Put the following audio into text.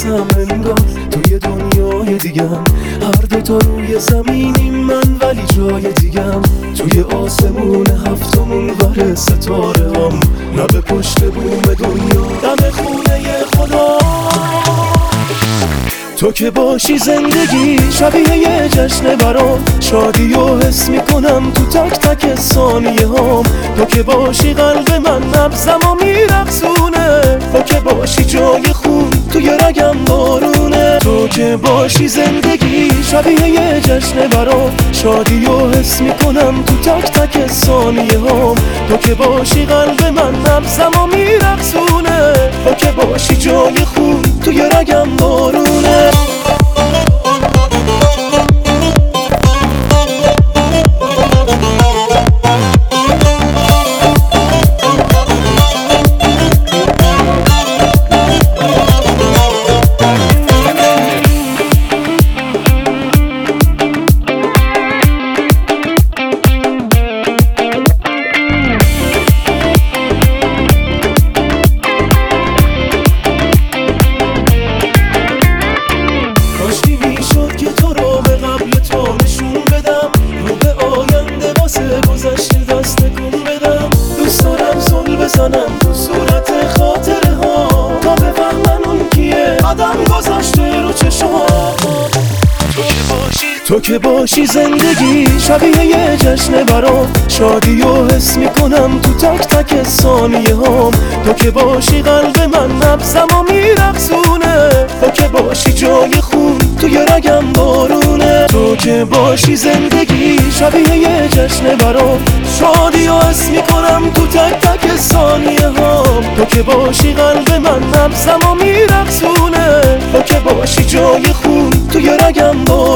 برسم انگار توی دنیای دیگم. هر دوتا روی زمینیم من ولی جای دیگم. توی آسمون هفتمون ور ستاره هم، نه به پشت بوم دنیا دم خونه خدا. تو که باشی زندگی شبیه یه جشن برام، شادی و حس میکنم تو تک تک ثانیه هام. تو که باشی قلب من نبضم و میرقصونه، تو که باشی جای خون توی رگم بارونه. تو که باشی زندگی شبیه یه جشن برام، شادی و حس میکنم تو تک تک ثانیه هام. تو که باشی قلب من نبضم و میرقصونه، تو که باشی جای خون توی رگم بارونه. بزنم تو صورت خاطره ها تا بفهمن اون کیه آدم گذاشته رو چشام. تو که باشی زندگی شبیه یه جشن برام، شادی و حس میکنم تو تک تک ثانیه هام. تو که باشی قلب من نبضم و میرقصونه، تو که باشی جای خون توی رگم بارونه. تو که باشی زندگی شبیه یه جشن برام، شادی و حس میکنم تو تک تک ثانیه هام. تو که باشی قلب من نبضم و میرقصونه، تو که باشی جای خون توی رگم بارونه.